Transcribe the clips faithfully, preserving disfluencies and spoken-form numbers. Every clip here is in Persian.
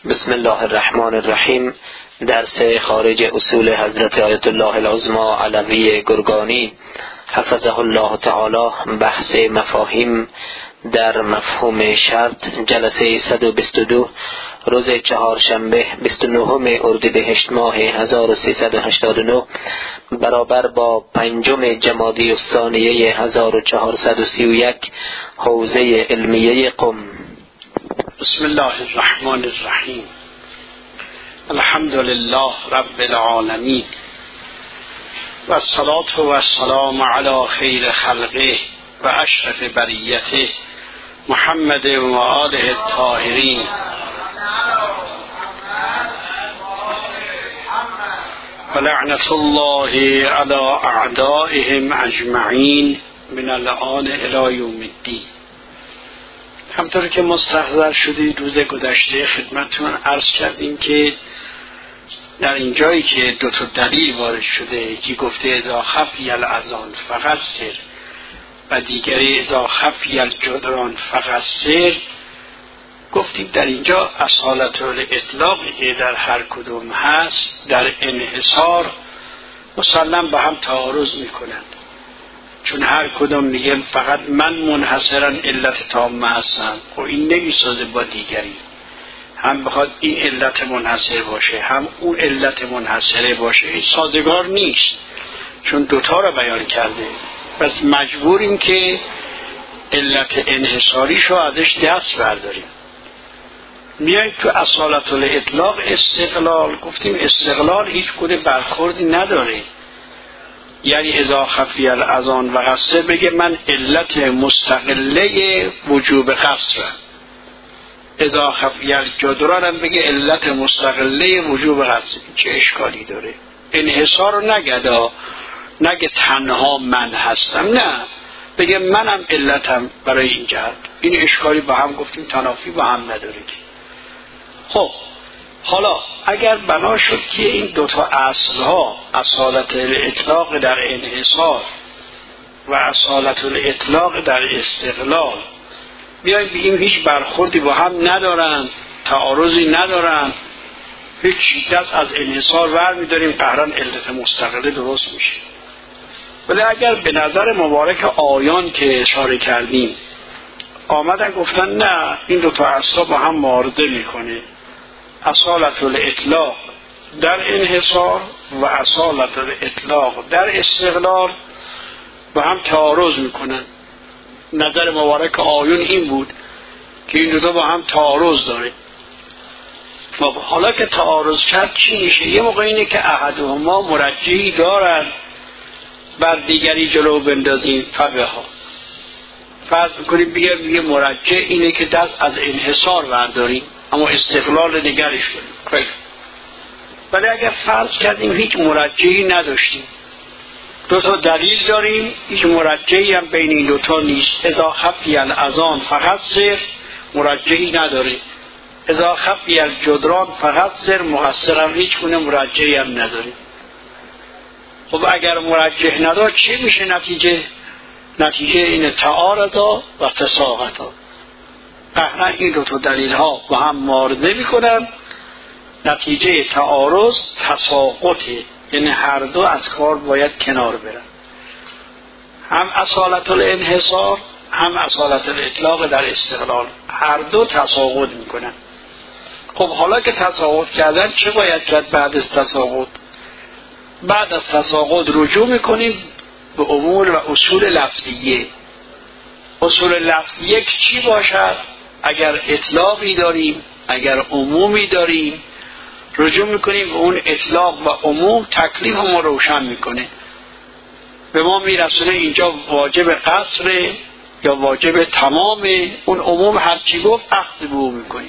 بسم الله الرحمن الرحیم. درس خارج اصول حضرت آیت الله العظمی علوی گرگانی حفظه الله تعالی، بحث مفاهیم در مفهوم شرط، جلسه صد و بیست و دو، روز چهارشنبه بیست و نهم اردیبهشت ماه هزار و سیصد و هشتاد و نه برابر با پنجم جمادی الثانیه هزار و چهارصد و سی و یک حوزه علمیه قم. بسم الله الرحمن الرحیم. الحمد لله رب العالمین و الصلاة و السلام علی خیر خلقه و اشرف بریته محمد و آله الطاهرین و لعنت الله علی اعدائهم اجمعین من الآن الی یوم الدین. همطور که مستحضر شدید روز گذشته خدمتتون عرض کردیم که در این جایی که دو تا دلیل وارد شده، یکی گفته اذا خفی الاذان فقط سر و دیگری اذا خفی الجدران فقط سر، گفتیم در اینجا اصالت الاطلاقی که در هر کدوم هست در انحصار مسلم با هم تعارض میکنند، چون هر کدوم میگن فقط من منحصرا علت تامه هستم و این نمیسازه با دیگری، هم بخواد این علت منحصر باشه هم اون علت منحصره باشه، این سازگار نیست چون دوتا رو بیان کرده. پس مجبوریم که علت انحصاریشو ازش دست برداریم. میاییم تو اصالت الاطلاق استقلال، گفتیم استقلال هیچ گونه برخوردی نداره، یعنی اذا خفی الاذان و قصر بگه من علت مستقله وجوب قصرم، اذا خفی الجدران هم بگه علت مستقله وجوب قصر. چه اشکالی داره؟ انحصار رو نگه نگه تنها من هستم، نه بگه منم علتم برای این جهت. این اشکالی با هم گفتیم تنافی با هم نداره. خب حالا اگر بنا شد که این دوتا اصلها، اصالت الاطلاق در انحصار و اصالت الاطلاق در استقلال، بیاییم بگیم هیچ برخوردی با هم ندارن، تعارضی ندارن، هیچ دست از انحصار ور میداریم قهرن علت مستقله درست میشه. ولی اگر به نظر مبارک آیان که اشاره کردیم آمدن گفتن نه این دوتا اصلا با هم معارضه میکنه، اصالت الاطلاق در انحصار و اصالت الاطلاق در استقلال با هم تعارض میکنن. نظر مبارک آیون این بود که این دو با هم تعارض داره. حالا که تعارض کرد چی میشه؟ یه موقع اینه که احدهما مرجحی دارن بر دیگری جلو بندازیم فبه ها، فرض میکنیم بگه میگه مرجح اینه که دست از انحصار برداریم اما استقلال نگرش کنیم. ولی اگر فرض کردیم هیچ مرجحی نداشتیم، دو تا دلیل داریم، هیچ مرجحی هم بین این دوتا نیست، اذا خفی الاذان فقط سر مرجحی نداره، اذا خفی الجدران فقط سر مقصر هم هیچ گونه مرجحی هم نداره. خب اگر مرجح نداره چی میشه نتیجه؟ نتیجه این تعارضا و تساقطا، قهرن این دو تا دلیل ها با هم معارضه میکنن، نتیجه تعارض تساقطه، یعنی هر دو از کار باید کنار برن، هم اصالت الانحصار هم اصالت الاطلاق در استقلال، هر دو تساقط میکنن. خب حالا که تساقط کردن چه باید کرد بعد از تساقط؟ بعد از تساقط رجوع میکنیم به امور و اصول لفظیه. اصول لفظیه چی باشد؟ اگر اطلاقی داریم اگر عمومی داریم رجوع میکنیم به اون اطلاق و عموم، تکلیف ما روشن میکنه، به ما میرسونه اینجا واجب قصر یا واجب تمامه. اون عموم هرچی گفت اخذ به او میکنیم،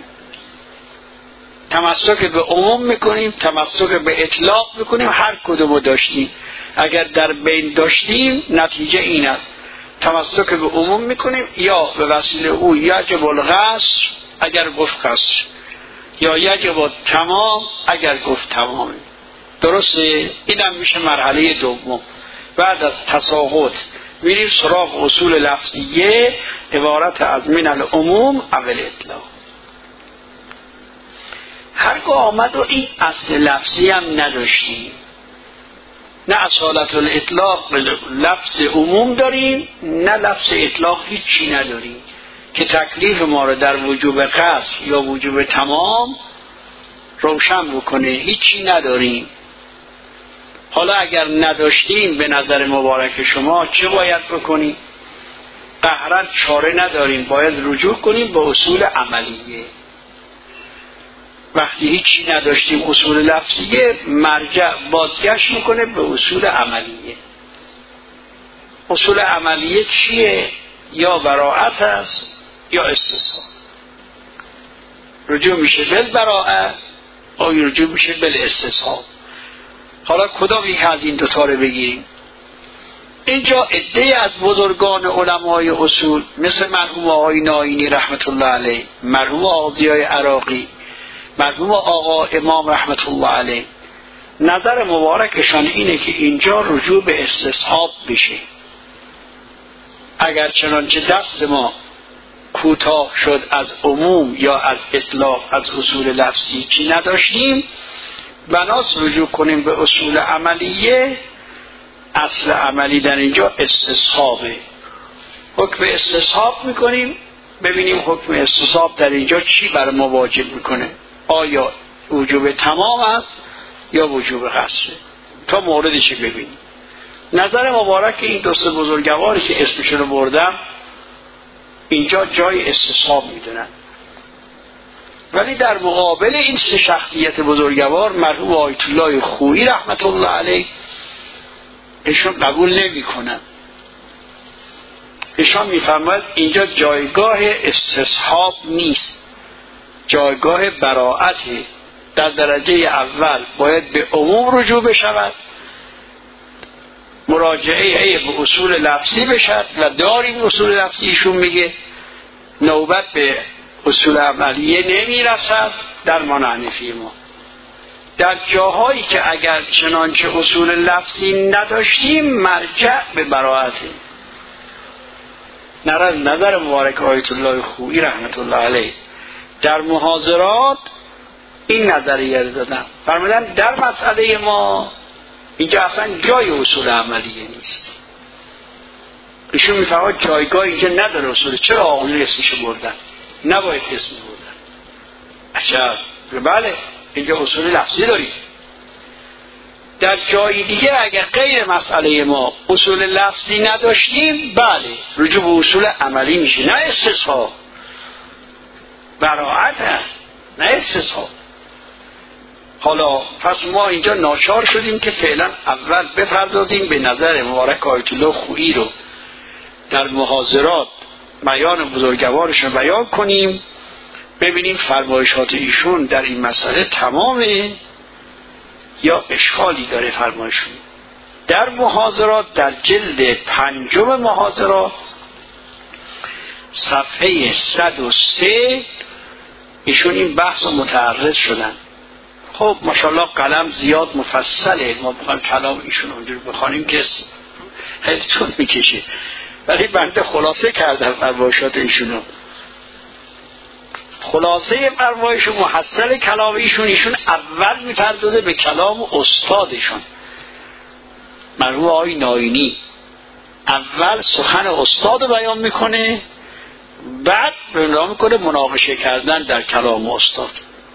تمسک به عموم میکنیم، تمسک به اطلاق میکنیم. هر کدومو داشتیم اگر در بین داشتیم نتیجه اینه، تمسک به عموم میکنیم یا به وسیله او یجب القصر اگر گفت قصر یا یجب تمام اگر گفت تمام. درسته؟ اینم میشه مرحله دوم. بعد از تساقط میریم سراغ اصول لفظیه عبارت از من العموم اول اطلاق. مبارک آمد و این اصل لفظی هم نداشتیم، نه اصالت الاطلاق لفظ عموم داریم، نه لفظ اطلاق هیچی نداریم که تکلیف ما رو در وجوب قصد یا وجوب تمام روشن بکنه، هیچی نداریم. حالا اگر نداشتیم به نظر مبارک شما چه باید بکنیم؟ قهرا چاره نداریم، باید رجوع کنیم به اصول عملیه. وقتی هیچی نداشتیم اصول لفظیه، مرجع بازگشت میکنه به اصول عملیه. اصول عملیه چیه؟ یا براءت است یا استثناء. رجوع میشه بل براءت یا رجوع میشه بل استثناء. حالا کدام یک از این دوتا رو بگیریم؟ اینجا عده از بزرگان علمای اصول مثل مرحوم آقای ناینی رحمت الله علیه، مرحوم آقای عراقی، مرحوم آقا امام رحمت الله علیه، نظر مبارکشان اینه که اینجا رجوع به استصحاب بشه. اگر چنانچه دست ما کوتاه شد از عموم یا از اطلاق از اصول لفظی چی نداشتیم، بناس رجوع کنیم به اصول عملیه. اصل عملی در اینجا استصحابه، حکم استصحاب میکنیم، ببینیم حکم استصحاب در اینجا چی بر ما واجب میکنه، آیا وجوب تمام است یا وجوب قصره. تا موردش ببینیم. نظر مبارک این دو سه بزرگواری که اسمشون رو بردم اینجا جای استصحاب میدونن، ولی در مقابل این سه شخصیت بزرگوار مرحوم آیت الله خویی رحمت الله علیه ایشون قبول نمی کنن. ایشون میفهمد اینجا جایگاه استصحاب نیست، جایگاه براءته. در درجه اول باید به عموم رجوع بشود، مراجعه به اصول لفظی بشد و داریم اصول لفظی. ایشون میگه نوبت به اصول عملیه نمیرسد در حنفی ما. در جاهایی که اگر چنانچه اصول لفظی نداشتیم مرجع به براءته. نظر مبارک آیت الله خویی رحمت الله علیه در محاضرات این نظریه رو دادن، فرمودن در مسئله ما اینجا اصلا جای اصول عملیه نیست. ایشون میفهمد جایگاه اینجا نداره اصول. چرا آقایون اسمشو بردن؟ نباید اسم بردن. عجب. بله اینجا اصول لفظی داریم. در جای دیگه اگر غیر مسئله ما اصول لفظی نداشتیم، بله رجوع به اصول عملی میشه، نه استصحاب. براءت نه استصحاب. حالا پس ما اینجا ناچار شدیم که فعلا اول بپردازیم به نظر مبارک آیت الله خویی رو در محاضرات بیان بزرگوارش رو بیان کنیم، ببینیم فرمایشات ایشون در این مسئله تمامه یا اشکالی داره فرمایشون. در محاضرات در جلد پنجم محاضرات صفحه صد و سه ایشون این بحث رو متعرض شدن. خب ماشاءالله قلم زیاد مفصله، ما بخوایم کلام ایشون اونجور بخوانیم که خیلی طول میکشه، ولی بنده خلاصه کردم فرمایشات ایشونو. خلاصه فرمایش محصل کلام ایشون، ایشون اول میپردازه به کلام استادشون مرحوم آقای ناینی. اول سخن استاد رو بیان میکنه، بعد راه میکنه مناقشه کردن در کلام استاد.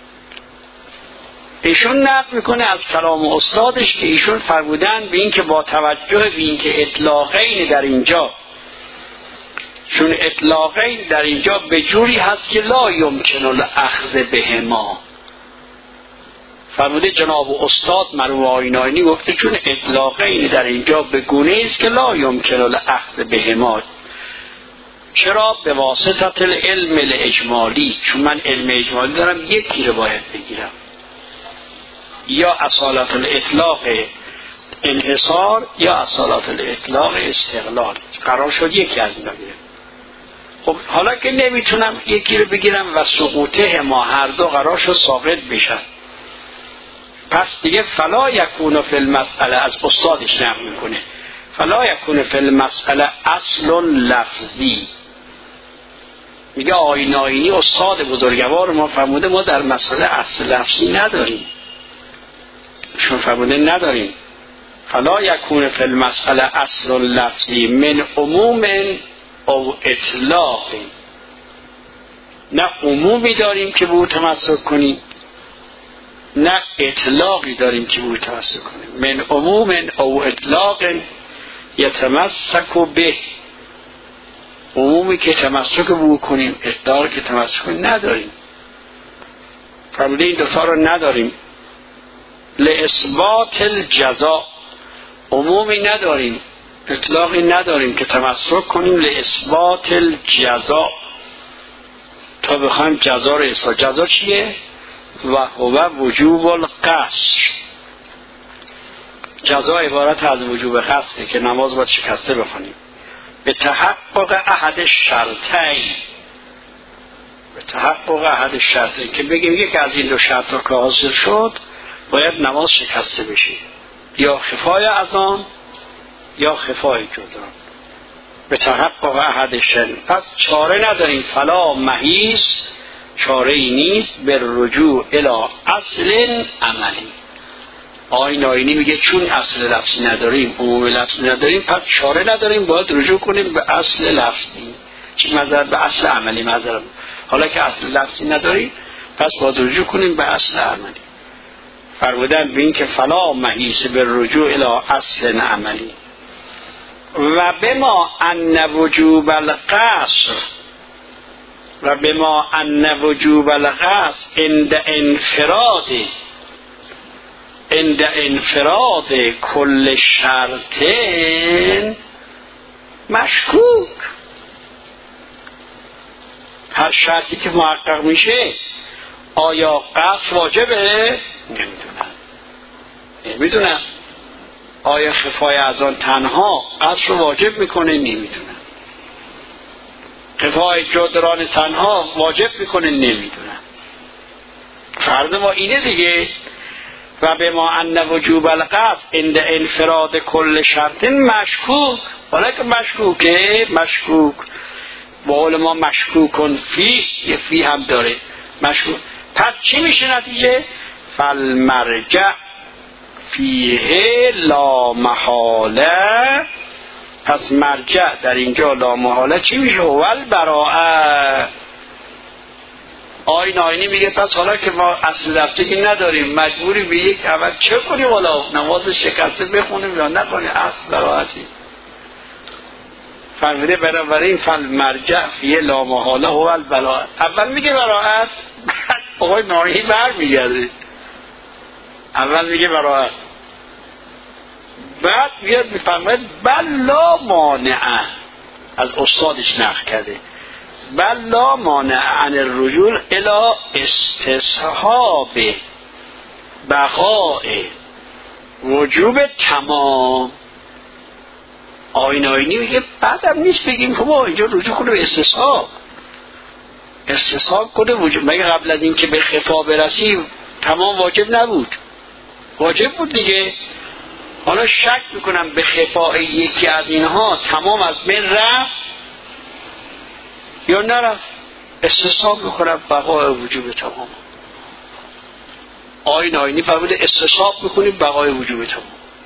ایشون نقل میکنه از کلام استادش که ایشون فرمودن به این که با توجه به این که اطلاقین در اینجا چون اطلاقین در اینجا به جوری هست که لا یمکن الاخذ بهما. فرموده جناب استاد مرحوم آقای ناینی گفته چون اطلاقین در اینجا به گونه است که لا یمکن الاخذ بهما. چرا؟ به واسطه العلم الاجمالی، چون من علم اجمالی دارم یکی رو باید بگیرم، یا اصالت الاطلاق انحصار یا اصالت الاطلاق استقلال. قرار شد یکی از اینا بگیرم. خب حالا که نمیتونم یکی رو بگیرم و سقوطه ما هر دو قرار شد ساقط بشن، پس دیگه فلا یکون فی المسئله از استادش نقل میکنه فلا یکون فی المسئله اصل لفظی، میگه آیین آیینی استاد بزرگوار ما فرموده ما در مسئله اصل لفظی نداریم. شون فرموده نداریم. فلا یکون فی المسئله اصل لفظی من عموم او اطلاق. نه عمومی داریم که به او تمسک کنیم، نه اطلاقی داریم که به او تمسک کنیم. من عموم او اطلاق یتمسک به، عمومی که تمسک به او کنیم، اطلاقی که تمسک کنیم نداریم. فرموده این دوتا رو نداریم. لاثبات الجزاء، عمومی نداریم، اطلاقی نداریم که تمسک کنیم لاثبات الجزاء، تا بخوایم جزا رو اثبات. جزا چیه؟ و هو وجوب القصر. جزا عبارت از وجوب قصره که نماز باید شکسته بخونیم به تحقق احد شرطین، به تحقق احد شرطین که بگیم یک از این دو شرط که حاصل شد باید نماز شکسته بشه، یا خفای اذان یا خفای جدا. به تحقق احد شرطین. پس چاره نداریم. فلا محیص، چاره ای نیست به رجوع الی اصل عملی. آیین آیینی میگه چون اصل لفظی نداریم، عموم لفظی نداریم، پس چاره نداریم، باید رجوع کنیم به اصل لفظی. چی مذر؟ به اصل عملی مذر. حالا که اصل لفظی نداریم پس باید رجوع کنیم به اصل عملی. فرمودن به این که فلا محیص به رجوع الی اصل عملی و بما ان وجوب القصر و بما ان وجوب القصر عند انفراد عند انفراد کل شرط مشکوک. هر شرطی که محقق میشه آیا قصر واجبه؟ نمیدونم نمیدونم آیا خفای اذان تنها قصر واجب میکنه؟ نمیدونم خفای جدران تنها واجب میکنه؟ نمیدونم. فرض ما اینه دیگه. و به ما ان وجوب القصد عند انفراد کل شرط مشکوک. حالا که مشکوکه، مشکوک با قول ما مشکوکن فی، یه فی هم داره مشکوک. پس چی میشه نتیجه؟ فالمرجع فیه لا محاله. پس مرجع در اینجا لا محاله چی میشه؟ اول براءه. آیین آیینی میگه پس حالا که ما اصل لفظی نداریم مجبوری به یک اول چه کنیم؟ والا نماز شکسته بخونیم یا نکنیم؟ اصل براءتی. فرموده بنابراین فالمرجع فیه لا محاله اول براءه. اول میگه براءت، بعد آقای ناهی بر میگرده. اول میگه براءت، بعد میاد میفرماید بل لا مانع، از استادش نقل کرده، بل لا مانع عن الرجوع الی استصحاب بقاء وجوب تمام. آیین آیینی میگه بعدم نیست بگیم که ما اینجا رجوع کنه به استصحاب، استصحاب کنه وجوب. مگه قبل از این که به خفا برسیم تمام واجب نبود؟ واجب بود دیگه. حالا شک میکنم به خفای یکی از اینها تمام از بین رفت یا نرفت، استصحاب میکنم بقای وجوب تمام. آیین آیینی فرموده استصحاب میکنیم بقای وجوب تمام.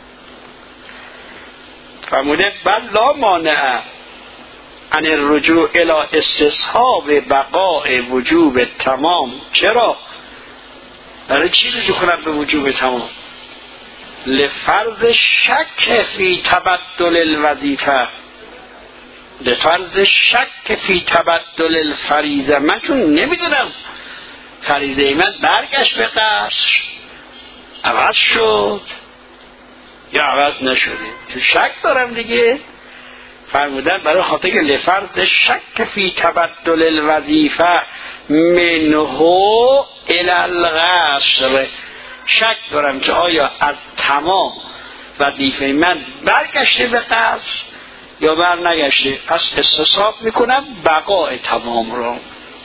فرموده بل لا مانع عن الرجوع الی استصحاب بقای وجوب تمام. چرا؟ برای چی رجوع کنم به وجوب تمام؟ لفرض شک فی تبدل الوظیفه، لفرض شک فی تبدل الفریضه. من چون نمیدونم فریضه من برگشت به قصر، عوض شد یا عوض نشده، تو شک دارم دیگه. فرمودن برای خاطر که لفرض شک فی تبدل الوظیفه منه الی القصر، شک دارم که آیا از تمام وظیفه من برگشته به قصر یا بر نگشته. پس استصحاب میکنم بقای تمام رو.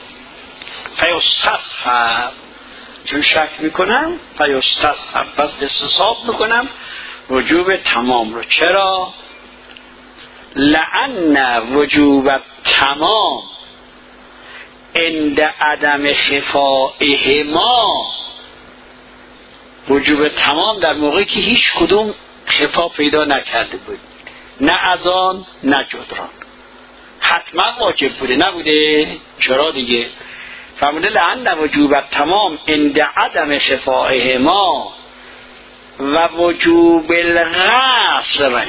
فیستصحب، چون شک میکنم فیستصحب، پس استصحاب میکنم وجوب تمام رو. چرا؟ لأن وجوب تمام عند عدم خفائهما، وجوب تمام در موقعی که هیچ کدوم خفا پیدا نکرده بود، نه اذان نه جدران. حتما واجب بوده نبوده؟ چرا دیگه؟ فرموده لأن وجوب تمام عند عدم خفائهما و وجوب الغسل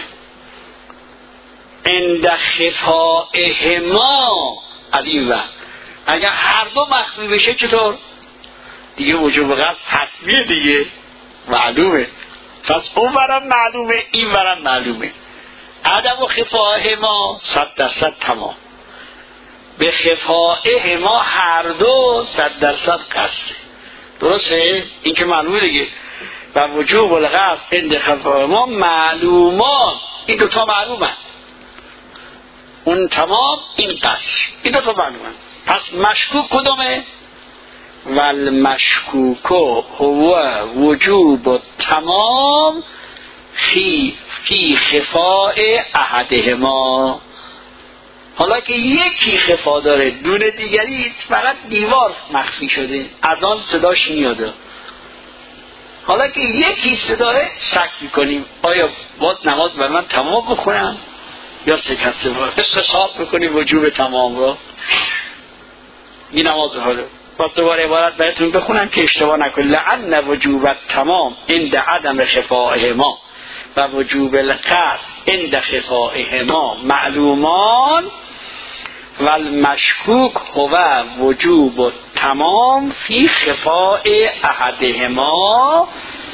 عند خفائهما عدیوه. اگر هر دو مخفی بشه چطور؟ دیگه وجوب غسل حتمیه دیگه، معلومه. پس اون برم معلومه، این برم معلومه. عدم و خفائهما صد درصد تمام، به خفائهما هر دو صد درصد قصره. درسته؟ این که معلومه دیگه. و وجوب الغسل عند خفائهما معلومات، این دوتا معلومه، اون تمام این قصر، این دوتا معلومه. پس مشکوک کدومه؟ والمشکوک هو وجوب تمام فی فی خفاء احدهما. حالا که یکی خفا داره، دون دیگری فقط دیوار مخفی شده، از آن صداش میاده. حالا که یکی صداه شک میکنیم آیا باید نماز بر من تمام بخونم یا شکسته باید؟ استصحاب میکنیم وجوب تمام رو. این نماز حالا باید دوباره عبارت براتون بخونم که اشتباه نکنید. لأن وجوب تمام عند عدم خفائهما و وجوب القصد عند خفائهما معلومان و المشکوک هو وجوب تمام فی خفاء احدهما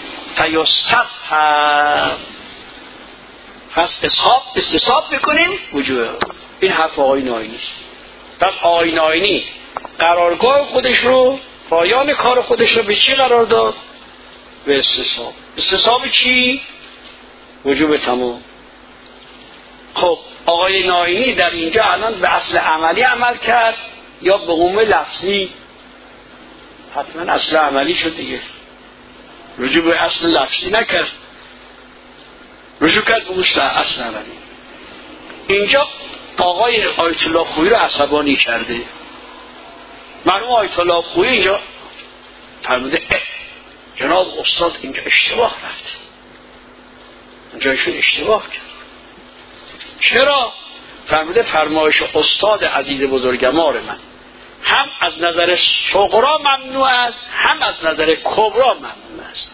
فیستصحب. پس اسحاب استصحاب بکنیم وجوب. این حرف آقای ناینی. پس آقای ناینی قرارگاه خودش رو، پایان کار خودش رو به چی قرار داد؟ به استصحاب. استصحاب چی؟ وجوب تمام. خب آقای ناینی در اینجا الان به اصل عملی عمل کرد یا به عموم لفظی؟ حتما اصل عملی شد دیگه، رجوع به اصل لفظی نکرد، رجوع کرد به اصل عملی. اینجا آقای آیت الله خویی رو عصبانی کرده. معلوم آیت الله خویی اینجا فرموده جناب استاد اینجا اشتباه رفته، اینجا ایشون اشتباه کرد. چرا؟ فرموده فرمایش استاد عزیز بزرگوار من هم از نظر صغرا ممنوع است، هم از نظر کبرا ممنوع است.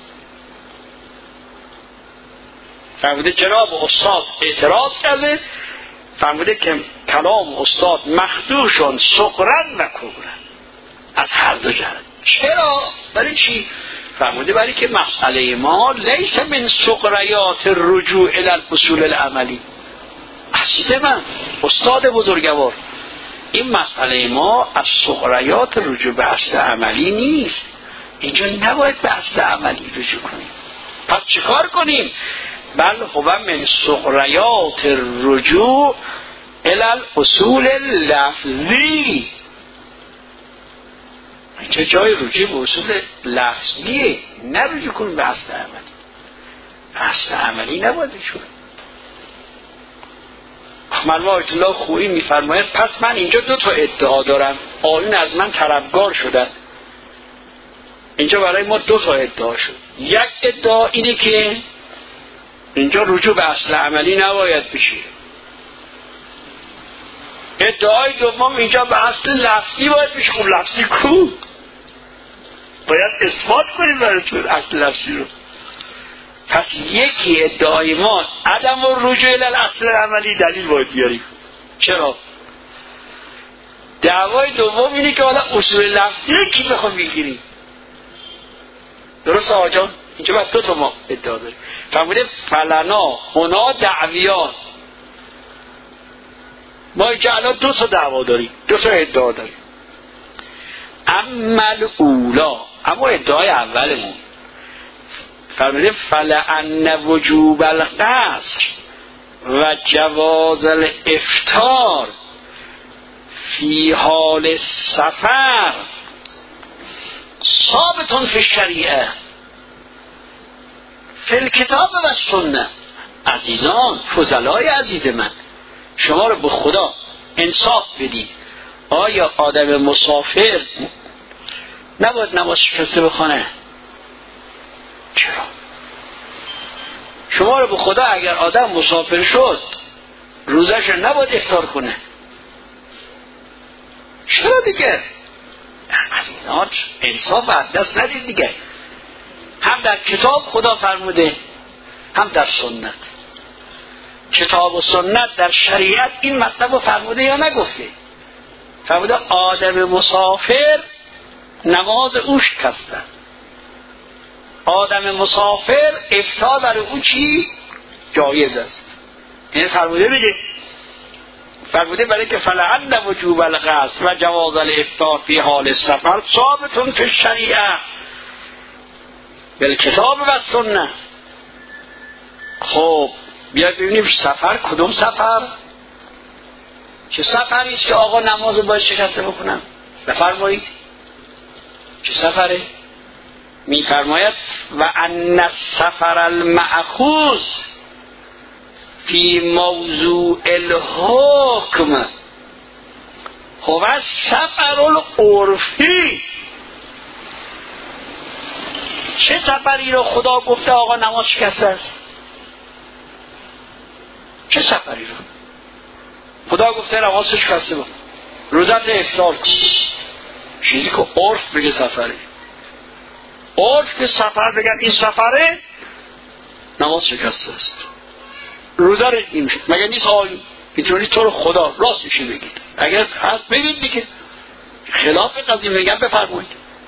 فرموده جناب استاد اعتراض کرده، فرموده که کلام استاد مخدوشون صغرا و کبرا، از هر دو جهت. چرا؟ برای چی؟ فرموده برای که مسئله ما لیس من صغریات الرجوع الی الاصول العملی. عزیز من استاد بزرگوار، این مسئله ما از صغریات رجوع به اصل عملی نیست. اینجا نباید به اصل عملی رجوع کنیم. پس چیکار کنیم؟ بل هو من صغریات الرجوع الی الاصول اللفظی. اینجا جای رجوع به اصول لفظیه، نه رجوع کنیم به اصل عملی. اصل عملی نباید رجوع. معلوم آیت الله خویی میفرماید پس من اینجا دو تا ادعا دارم، آیون از من طلبگار شدن. اینجا برای ما دو تا ادعا شد. یک ادعا اینه که اینجا رجوع به اصل عملی نباید بشه. ادعای دوم اینجا به اصل لفظی باید بشه. خب لفظی کو؟ باید اثبات کنیم براتون اصل لفظی رو. پس یکی ادعای ما عدم و رجوع الی الاصل عملی، دلیل باید بیاریم. چرا؟ دعوای دوم اینه که حالا اصول لفظی رو کی بخوام بگیریم؟ درست آقا جان؟ اینجا باید دو تا ما ادعا داریم. فرموده فلنا هنا دعویان. ما اینجا الان دو تا دعوا داریم، دو تا ادعا داریم. عمل اولا، اما ادعای اولمون فرموده فلأن وجوب القصر و جواز الافطار فی حال سفر ثابتون فی الشریعه فی الکتاب و سنه. عزیزان فضلای عزیز من، شما رو به خدا انصاف بدید. آیا آدم مسافر نباید نماز شکسته بخونه؟ چرا؟ شما رو به خدا اگر آدم مسافر شد روزش نباید افطار کنه؟ چرا دیگه؟ از اینا انصاف از دست ندید دیگه. هم در کتاب خدا فرموده هم در سنت. کتاب و سنت در شریعت این مطلب رو فرموده یا نگفته؟ فرموده آدم مسافر نماز او شکسته. آدم مسافر افطار برای او چی؟ جایز است. این فرموده بگه فرموده برای که فلعل وجوب القصر و جواز الافطار فی حال سفر ثابتون فی الشریعه بالکتاب و سنت. خب بیاید ببینیم سفر کدوم سفر؟ چه سفری است که آقا نماز باید شکسته بکنم؟ بفرمایید چه سفره؟ میفرماید و ان السفر المأخوذ فی موضوع الحکم هو السفر العرفی. چه سفری رو خدا گفته آقا نماز شکسته است؟ چه سفری رو خدا گفته نماز شکسته بود؟ روزت افطار کن. چیزی که عرف بگه سفره، عرف که سفر بگن این سفره نماز شکسته است. روزه رو این میشه مگه نیست آقایی؟ اینطوری تو رو خدا راست میشه بگید. اگر هست بگید دیگه، خلاف قضیه میگن بفرمایید.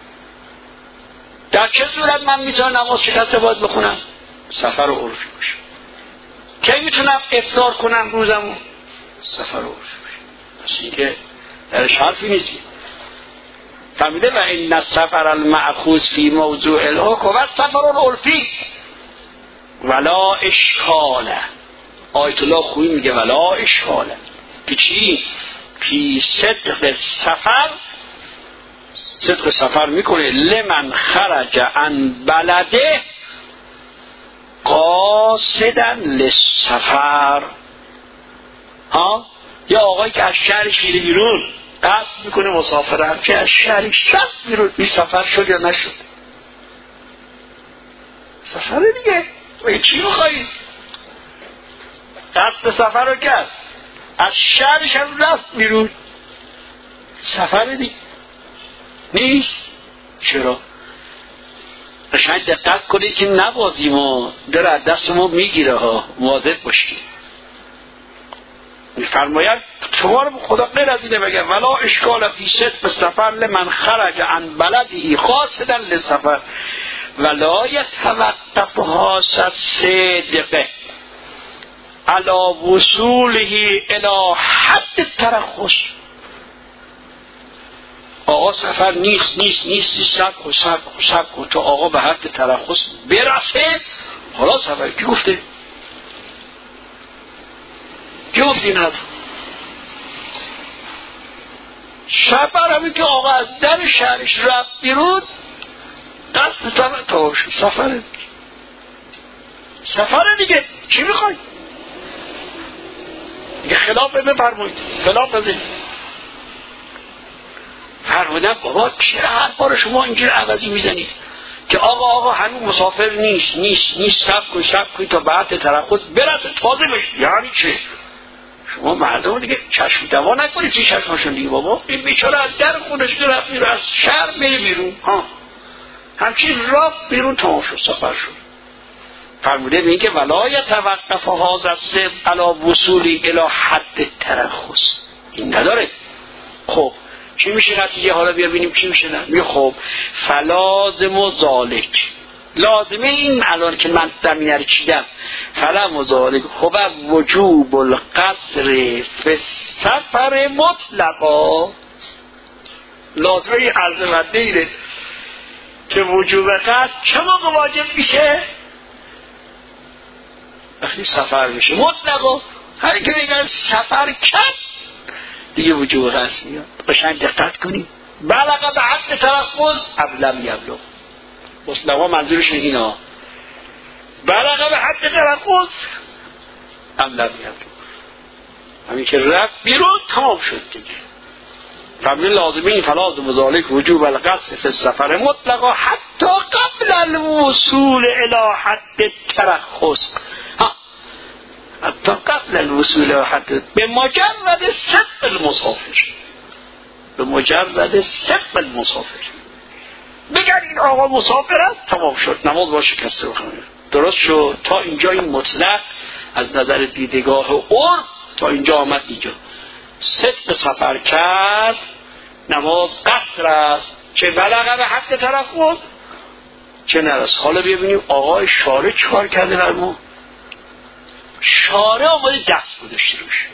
در چه صورت من میتونم نماز شکسته باید بخونم؟ سفر و عرفی باشه. کی میتونم افطار کنم روزمو؟ سفر و عرفی باشه. پس این که درش حرفی نیست. فهمیده و این السفر المأخوذ فی موضوع الحکم و السفر العرفی ولا اشکاله. آیت الله خویی میگه ولا اشکاله که چی؟ فی صدق سفر، صدق سفر میکنه لمن خرج عن بلده قاصدا للسفر. ها یا آقایی که از شهرش میره بیرون قصد میکنه مسافرت، که از شهرش شد بیرون، این سفر شد یا نشد؟ سفر دیگه. و چی میخوایی؟ قصد سفر رو کرد، از شهرش هم رفت بیرون، سفر دیگه نیست. چرا؟ قشنگ دقت کنید که نبازیم و در از دست ما میگیره ها، مواظب باشید. میفرماید شما رو خدا غیر از اینه بگه ولا اشکال فی صدق سفر لمن خرج عن بلده قاصدا للسفر ولا یتوقف حاس الصدق علی وصوله الی حد الترخص. آقا سفر نیست نیست نیست سب کن سب کن سب کن تو آقا به حد ترخص برسه حالا سفر. کی گفته؟ کی گفته این حرف؟ سفر همی که آقا از در شهرش رفت بیرون دست سفر تاوش سفر سفر دیگه. چی میخوای؟ دیگه خلاف بفرمایید، خلاف بزید. فرمودن بابا چرا حرفا رو شما اینجور عوضی میزنید که آقا آقا هنوز مسافر نیست نیست نیست سب کن سب کن تا بعد ترخص برسه تازه بشه. یعنی چه؟ شما مردم دیگه چشم دوا نکنید چه چشماشون دیگه. بابا این بیچاره از در خودش رفت میره، از شهر میره بیرون، ها همچین رفت بیرون تمام شد سفر شد. فرموده میگه که ولا یتوقف هذا السبب علی وصولی الی حد ترخص. این نداره. خب چی میشه نتیجه؟ حالا بیا ببینیم چی میشه. نه میگه خب فلازم و ذالک، لازمه این الان که من زمینه رو چیدم فلم و ذالک خب وجوب القصر فی سفر مطلقا. لازمه این عرض مده ایره که وجوب قصر چه موقع واجب میشه؟ وقتی سفر میشه مطلقا. هر که دیگر سفر کرد دیگه وجوب قصر میاد. قشنگ دقت کنید. بلغ به حد ترخص ام لم یبلغ. مطلقا منظورش اینا بلغ به حد ترخص ام لم یبلغ، همین که رفت بیرون تمام شد دیگه. فمن لازمین فلازم ذلك وجوب القصد في السفر مطلقا حتی قبل الوصول الى حد الترخص. حتی قبل الوصول الى حد به مجرد صدق المسافر، به مجرد صدق المسافر بگر این آقا مسافر است تمام شد، نماز با شکسته بخونه. درست شد. تا اینجا این مطلق از نظر دیدگاه عرف تا اینجا آمد. اینجا صدق سفر کرد نماز قصر است، چه بلغه به حد ترخص چه نرس. حالا ببینیم آقای شارع چکار کرده بر ما. شارع آمده دست گذاشته روش،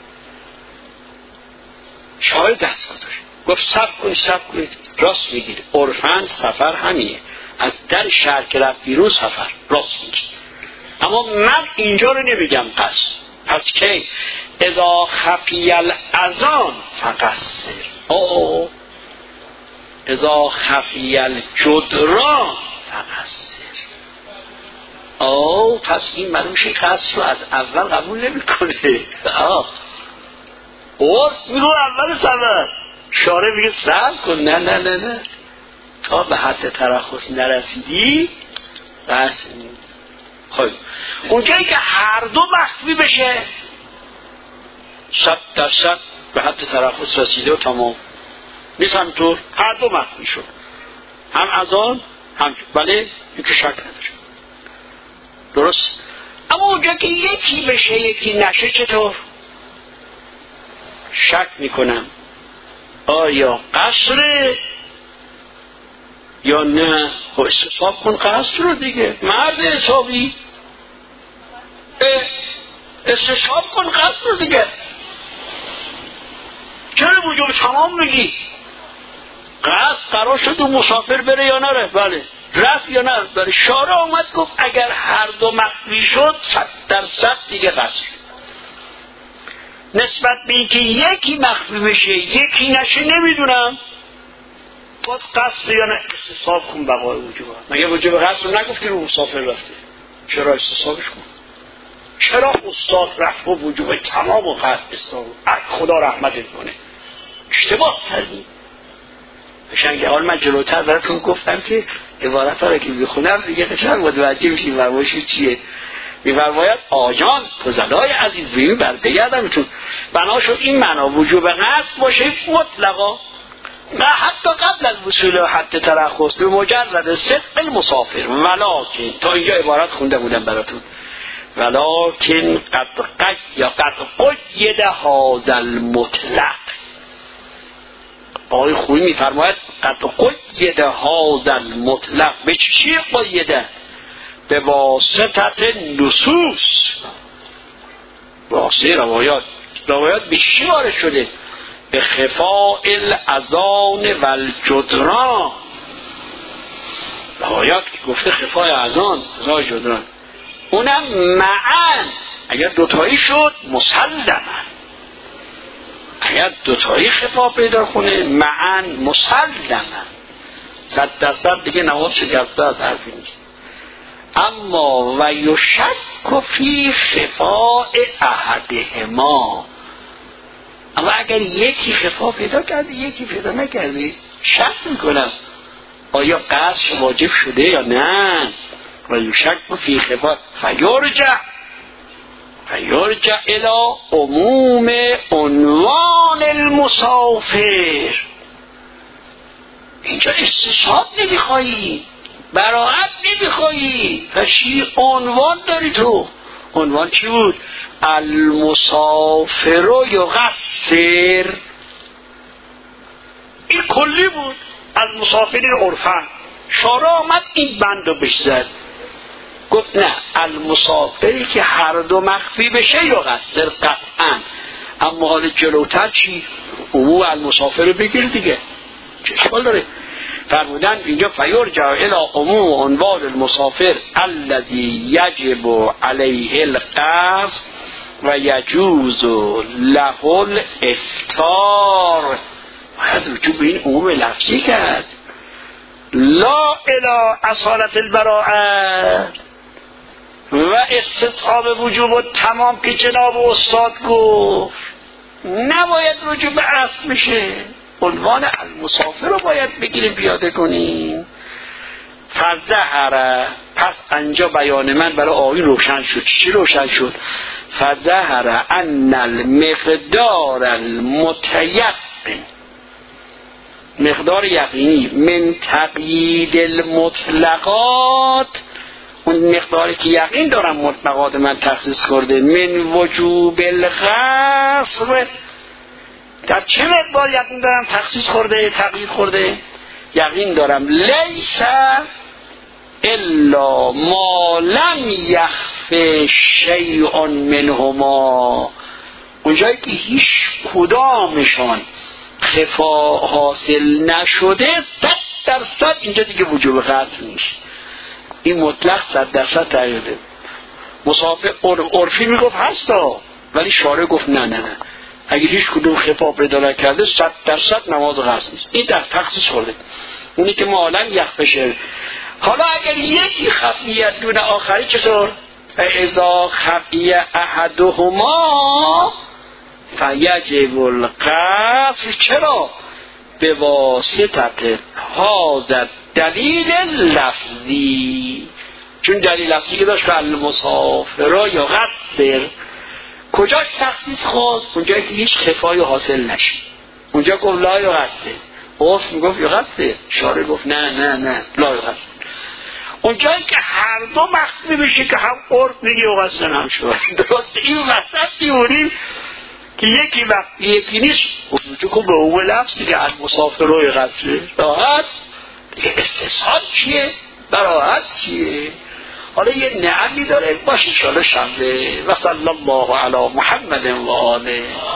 شارع دست گذاشت گفت سب کنید سب کنید. راست میگید، عرفاً سفر همینه، از در شهر که رفت بیرون سفر. راست میگید، اما من اینجا رو نمیگم قصر. پس که اذا خفی الاذان فقصر، او اذا خفی الجدران فقصر. او پس این معلوم میشه قصر رو از اول قبول نمیکنه. آه عرف میگو اول سفر، شارع میگه صبر کن. نه نه نه نه تا به حد ترخص نرسیدی بس. خب اونجایی که هر دو مخفی بشه صد درصد به حد ترخص رسیده و تمام نیست. همینطور هر دو مخفی شد، هم اذان هم بله، این که شک نداره. درست. اما اونجا که یکی بشه یکی نشه چطور؟ شک میکنم آیا قصره یا نه. خب استصحاب کن قصر رو دیگه، مرد حسابی استصحاب کن قصر رو دیگه. چرا وجوب تمام میگی؟ قصر قرار شد و مسافر بره یا نره؟ بله. رفت یا نه؟ بله. شارع آمد گفت اگر هر دو مخفی شد صد درصد دیگه قصر. نسبت به اینکه یکی مخفی بشه یکی نشه نمیدونم باز قصر یا نه. استصحاب کن بقای وجوب. مگه وجوب قصر رو نگفتی رو مسافر رفته؟ چرا استصحابش کن؟ چرا استاد رفت و وجوب تمام و قصر استاد خدا رحمتت کنه؟ اشتباه کردی. بشنگه حال من جلوتر براتون گفتم که عبارت ها رو که بخونم دیگه قشنگ متوجه میشین فرمایش چیه. میفرماید آجان فضلای عزیز بیم بر بگردمتون بنا شد این معنا وجوب قصد باشه مطلقا نه حتی قبل از وصول و حد ترخص به مجرد صدق المسافر. ولکن تا اینجا عبارت خونده بودم براتون، ولکن قد قد یا قد قید هذا المطلق. آقای خویی میفرماید قد قید هذا المطلق. به چی قیده؟ به واسطت نصوص، واسطه روایات. روایات به چی وارد شده؟ به خفاء الاذان و الجدران. روایات گفته خفاء اذان و جدران، اونم معن. اگر دوتایی شد مسلمن، اگر دوتایی خفا پیدا کنه معن مسلمن صد درصد دیگه نماز شکسته از حرفی نیست. اما و یشک فی خفاء احدهما، اما اگر یکی خفا پیدا کرده یکی پیدا نکرده شک میکنم آیا قصد واجب شده یا نه. و یشک فی خفاء فیرجع فیرجع الى عموم عنوان المسافر. اینجا استصحاب نمیخوایی، براعت نمیخوایی، فشی عنوان داری تو. عنوان چی بود؟ المسافر یقصر. این کلی بود. المسافرین عرفن. شارع آمد این بند رو بهش زد، گفت نه المسافری که هر دو مخفی بشه یقصر قطعا. اما حال جلوتر چی؟ عموم المسافر رو بگیر دیگه، چه اشکال داره؟ فرمودن اینجا فیرجع الی عموم عنوان المسافر الذی یجب علیه القصد و یجوز له الافطار. باید رجوع به این عموم لفظی کرد، لا الی اصالت البراءه و استصحاب وجوب و تمام که جناب استاد گفت. نباید رجوع به اصل بشه. عنوان المسافر رو باید بگیریم پیاده کنیم. فظهر، پس انجا بیان من برای آیین روشن شد. چی روشن شد؟ فظهر ان المقدار المتیقن، مقدار یقینی، من تقیید المطلقات، اون مقداری که یقین دارم مطلقات من تخصیص کرده، من وجوب الخصم، در چه مقدار یقین دارم تخصیص کرده، تقیید کرده، یقین دارم لیس الا ما لم یخف شیء منهما، اونجایی که هیچ کدامشان خفا حاصل نشده صد درصد اینجا دیگه وجوب قطع نیست. این مطلق صد درصد تغییره. مسافر عرفی میگفت هستا، ولی شارع گفت نه نه نه، اگه هیچ کدوم خفا پیدا نکرده صد درصد نماز قصر نیست. این در تخصیص خورده، اونی که معلم یخفشه. حالا اگر یکی خفیت دون آخری چطور؟ اذا خفی احدهما فیجب القصر. چرا؟ به واسطه هذا دلیل لفظی، چون دلیل لفظی که داشت که المسافر یا قصر، کجاش تخصیص خود؟ اونجایی که هیچ خفای حاصل نشید. اونجا گفت لا یا قصر، عرف میگفت یا قصر، شارع گفت نه نه نه لا یا قصر. اونجایی که هر دو مخفی بشه که هم عرف میگه یا قصر هم شد. درست این وسط میمونیم که یکی وقتی یکی نیست، اونجا که به اون لفظ دیگه المسافر یا قصر راحت دیگه. استثال چیه؟ براحت چیه؟ حالا یه نعمی داره باشه انشاءالله شنبه. و صلی الله علی محمد و آله.